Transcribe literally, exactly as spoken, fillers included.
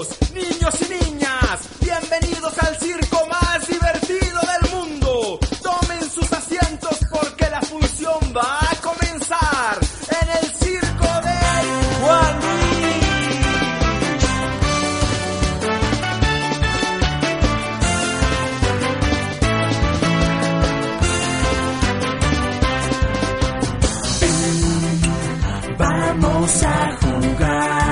Caballeros, niños y niñas, bienvenidos al circo más divertido del mundo. Tomen sus asientos porque la función va a comenzar en el circo de Juan Luis. Vamos a jugar.